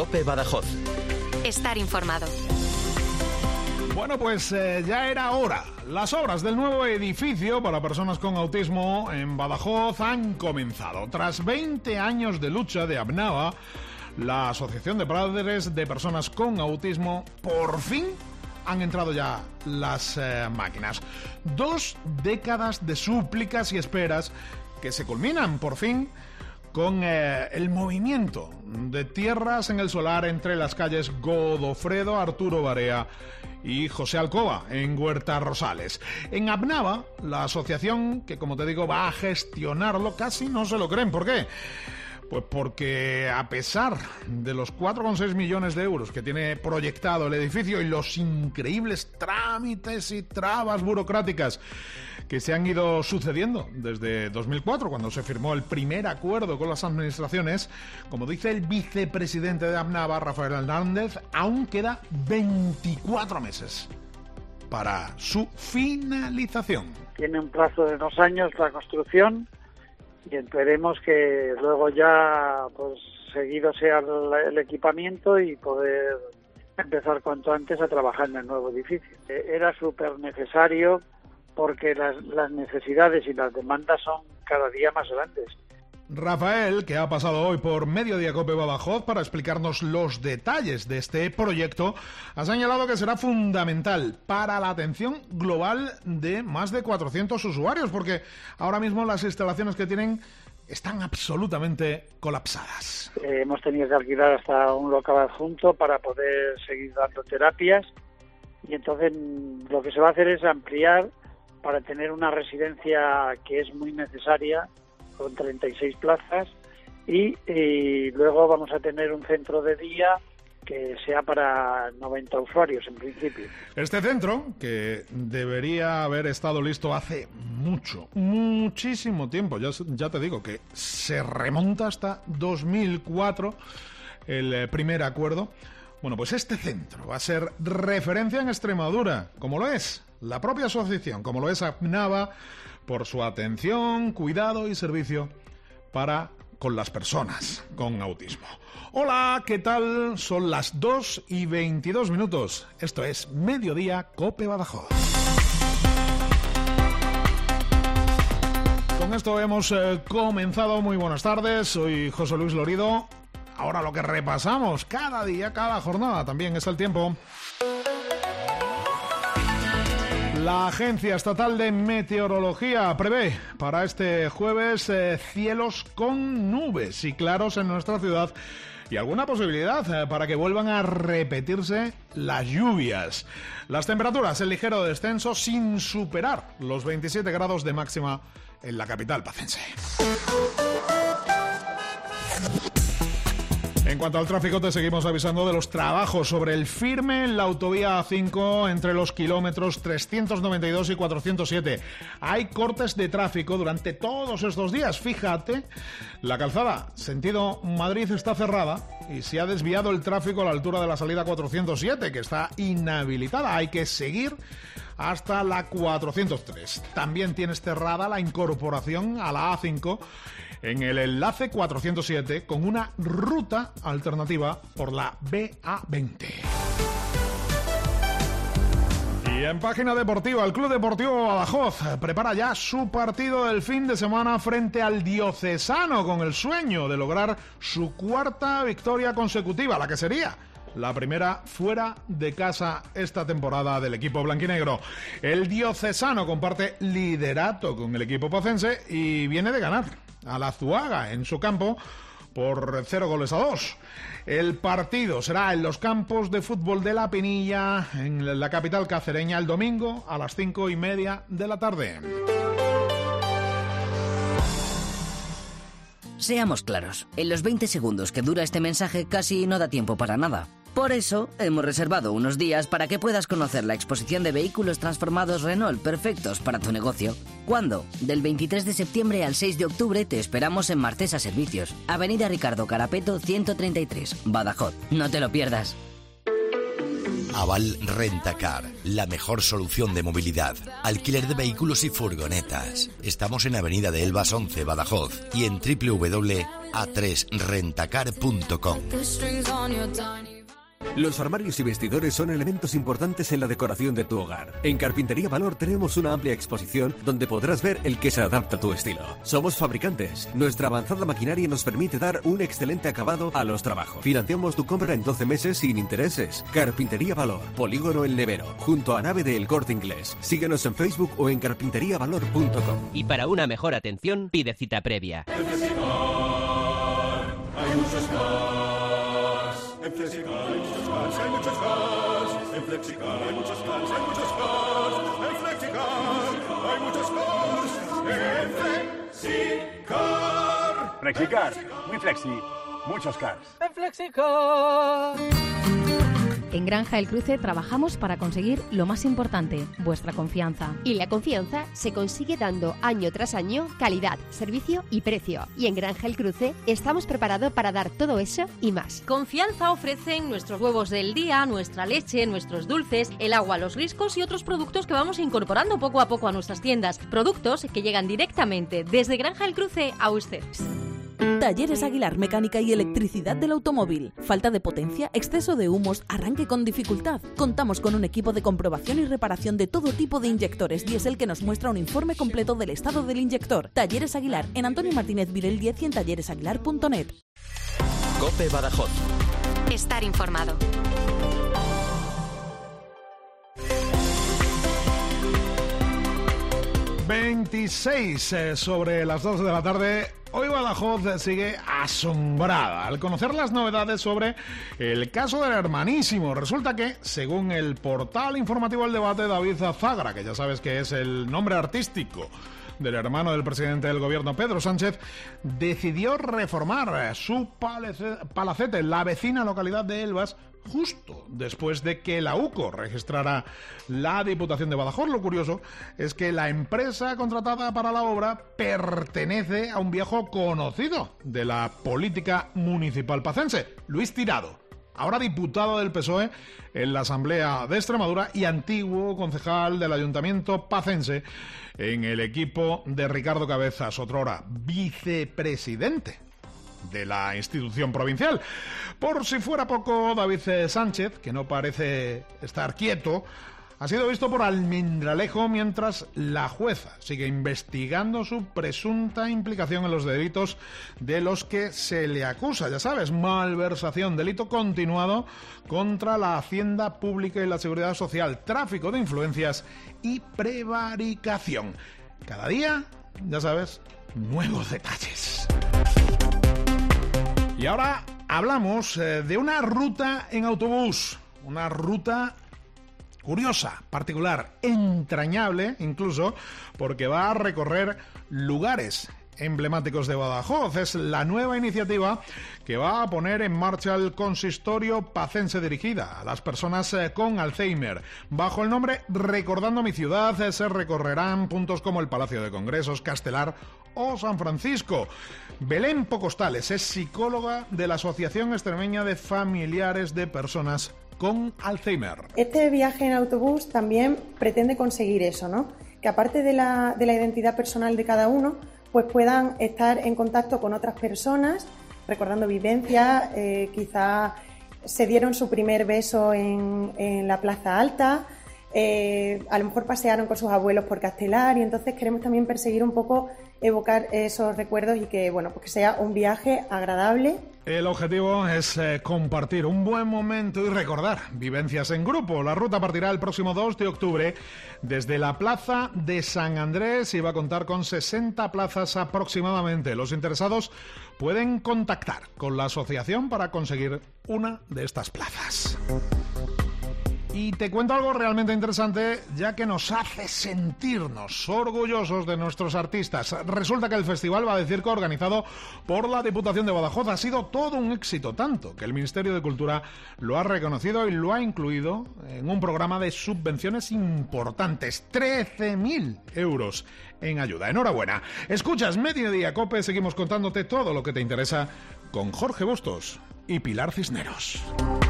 COPE Badajoz. Estar informado. Bueno, pues ya era hora. Las obras del nuevo edificio para personas con autismo en Badajoz han comenzado. Tras 20 años de lucha de ABNAVA, la Asociación de Padres de Personas con Autismo, por fin han entrado ya las máquinas. 2 décadas de súplicas y esperas que se culminan, por fin, con el movimiento de tierras en el solar entre las calles Godofredo, Arturo Barea y José Alcoba, en Huerta Rosales. En ABNAVA, la asociación que, como te digo, va a gestionarlo, casi no se lo creen. ¿Por qué? Pues porque a pesar de los 4,6 millones de euros que tiene proyectado el edificio y los increíbles trámites y trabas burocráticas que se han ido sucediendo desde 2004, cuando se firmó el primer acuerdo con las administraciones, como dice el vicepresidente de ABNAVA, Rafael Hernández, aún queda 24 meses para su finalización. Tiene un plazo de 2 años la construcción y esperemos que luego ya pues seguido sea el equipamiento y poder empezar cuanto antes a trabajar en el nuevo edificio. Era súper necesario porque las necesidades y las demandas son cada día más grandes. Rafael, que ha pasado hoy por Mediodía COPE Badajoz para explicarnos los detalles de este proyecto, ha señalado que será fundamental para la atención global de más de 400 usuarios, porque ahora mismo las instalaciones que tienen están absolutamente colapsadas. Hemos tenido que alquilar hasta un local adjunto para poder seguir dando terapias y entonces lo que se va a hacer es ampliar para tener una residencia que es muy necesaria, con 36 plazas, y luego vamos a tener un centro de día que sea para 90 usuarios en principio. Este centro, que debería haber estado listo hace muchísimo tiempo, ya te digo que se remonta hasta 2004 el primer acuerdo. Bueno, pues este centro va a ser referencia en Extremadura, como lo es la propia asociación, como lo es ABNAVA, por su atención, cuidado y servicio para con las personas con autismo. Hola, ¿qué tal? Son las 2:22. Esto es Mediodía COPE Badajoz. Con esto hemos comenzado. Muy buenas tardes, soy José Luis Lorido. Ahora lo que repasamos cada día, cada jornada, también es el tiempo. La Agencia Estatal de Meteorología prevé para este jueves cielos con nubes y claros en nuestra ciudad y alguna posibilidad para que vuelvan a repetirse las lluvias. Las temperaturas en ligero descenso sin superar los 27 grados de máxima en la capital pacense. En cuanto al tráfico, te seguimos avisando de los trabajos sobre el firme en la autovía A5 entre los kilómetros 392 y 407. Hay cortes de tráfico durante todos estos días. Fíjate, la calzada sentido Madrid está cerrada y se ha desviado el tráfico a la altura de la salida 407, que está inhabilitada. Hay que seguir hasta la 403. También tienes cerrada la incorporación a la A5 en el enlace 407 con una ruta alternativa por la BA20. Y en página deportiva, el Club Deportivo Badajoz prepara ya su partido del fin de semana frente al Diocesano, con el sueño de lograr su 4ª victoria consecutiva, la que sería la primera fuera de casa esta temporada del equipo blanquinegro. El Diocesano comparte liderato con el equipo pacense y viene de ganar a la Zuaga en su campo por 0-2. El partido será en los campos de fútbol de La Pinilla, en la capital cacereña, el domingo a las 5:30 de la tarde. Seamos claros, en los 20 segundos que dura este mensaje casi no da tiempo para nada. Por eso, hemos reservado unos días para que puedas conocer la exposición de vehículos transformados Renault perfectos para tu negocio. ¿Cuándo? Del 23 de septiembre al 6 de octubre te esperamos en Marcesa Servicios, Avenida Ricardo Carapeto 133, Badajoz. No te lo pierdas. Aval Rentacar, la mejor solución de movilidad. Alquiler de vehículos y furgonetas. Estamos en Avenida de Elvas 11, Badajoz, y en www.a3rentacar.com. Los armarios y vestidores son elementos importantes en la decoración de tu hogar. En Carpintería Valor tenemos una amplia exposición donde podrás ver el que se adapta a tu estilo. Somos fabricantes. Nuestra avanzada maquinaria nos permite dar un excelente acabado a los trabajos. Financiamos tu compra en 12 meses sin intereses. Carpintería Valor, Polígono El Nevero, junto a Nave de El Corte Inglés. Síguenos en Facebook o en carpinteriavalor.com. Y para una mejor atención, pide cita previa. En Flexicar hay muchos cars. En Flexicar hay muchos cars, hay muchos cars. En Flexicar hay muchos cars, hay muchos cars. En Flexicar hay muchos cars. En Flexicar. Flexicar, muy flexi, muchos cars. En Flexicar. En Granja El Cruce trabajamos para conseguir lo más importante, vuestra confianza. Y la confianza se consigue dando año tras año calidad, servicio y precio. Y en Granja El Cruce estamos preparados para dar todo eso y más. Confianza ofrecen nuestros huevos del día, nuestra leche, nuestros dulces, el agua, los riscos y otros productos que vamos incorporando poco a poco a nuestras tiendas. Productos que llegan directamente desde Granja El Cruce a ustedes. Talleres Aguilar, mecánica y electricidad del automóvil. Falta de potencia, exceso de humos, arranque con dificultad. Contamos con un equipo de comprobación y reparación de todo tipo de inyectores diésel que nos muestra un informe completo del estado del inyector. Talleres Aguilar, en Antonio Martínez Virel 10 y en talleresaguilar.net. COPE Badajoz. Estar informado. Sobre las 2 de la tarde. Hoy Badajoz sigue asombrada al conocer las novedades sobre el caso del hermanísimo. Resulta que, según el portal informativo El Debate, David Zagra, que ya sabes que es el nombre artístico del hermano del presidente del gobierno, Pedro Sánchez, decidió reformar su palacete en la vecina localidad de Elvas, justo después de que la UCO registrara la Diputación de Badajoz. Lo curioso es que la empresa contratada para la obra pertenece a un viejo conocido de la política municipal pacense, Luis Tirado, ahora diputado del PSOE en la Asamblea de Extremadura y antiguo concejal del Ayuntamiento pacense en el equipo de Ricardo Cabezas, otrora vicepresidente de la institución provincial. Por si fuera poco, David Sánchez, que no parece estar quieto, ha sido visto por Almendralejo mientras la jueza sigue investigando su presunta implicación en los delitos de los que se le acusa. Ya sabes, malversación, delito continuado contra la hacienda pública y la seguridad social, tráfico de influencias y prevaricación. Cada día, ya sabes, nuevos detalles. Y ahora hablamos de una ruta en autobús, una ruta curiosa, particular, entrañable incluso, porque va a recorrer lugares emblemáticos de Badajoz. Es la nueva iniciativa que va a poner en marcha el consistorio pacense, dirigida a las personas con Alzheimer. Bajo el nombre Recordando mi ciudad se recorrerán puntos como el Palacio de Congresos, Castelar o San Francisco. Belén Pocostales es psicóloga de la Asociación Extremeña de Familiares de Personas con Alzheimer. Este viaje en autobús también pretende conseguir eso, ¿no? Que aparte de la identidad personal de cada uno, pues puedan estar en contacto con otras personas, recordando vivencias, quizá se dieron su primer beso en la Plaza Alta, a lo mejor pasearon con sus abuelos por Castelar, y entonces queremos también perseguir un poco, evocar esos recuerdos y que, bueno, pues que sea un viaje agradable. El objetivo es compartir un buen momento y recordar vivencias en grupo. La ruta partirá el próximo 2 de octubre desde la Plaza de San Andrés y va a contar con 60 plazas aproximadamente. Los interesados pueden contactar con la asociación para conseguir una de estas plazas. Y te cuento algo realmente interesante, ya que nos hace sentirnos orgullosos de nuestros artistas. Resulta que el Festival Va de Circo, organizado por la Diputación de Badajoz, ha sido todo un éxito, tanto que el Ministerio de Cultura lo ha reconocido y lo ha incluido en un programa de subvenciones importantes, 13.000 euros en ayuda. Enhorabuena. Escuchas Mediodía Cope, seguimos contándote todo lo que te interesa con Jorge Bustos y Pilar Cisneros.